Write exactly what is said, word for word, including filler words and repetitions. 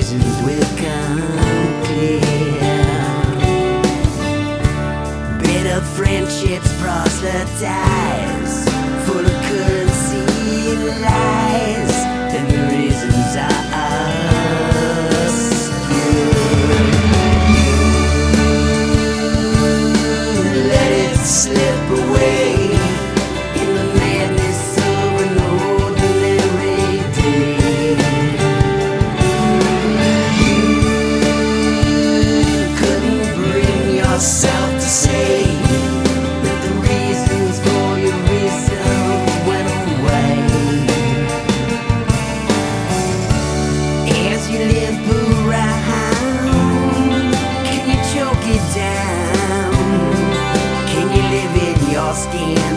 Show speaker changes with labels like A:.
A: reasons will come clear. Bitter friendships proselytize, full of currency and lies, and the reasons are obscure. You let it slip away in the madness of an ordinary day. You couldn't bring yourself to say that the reasons for your reason went away. As you live around, can you choke it down? Can you live in your skin?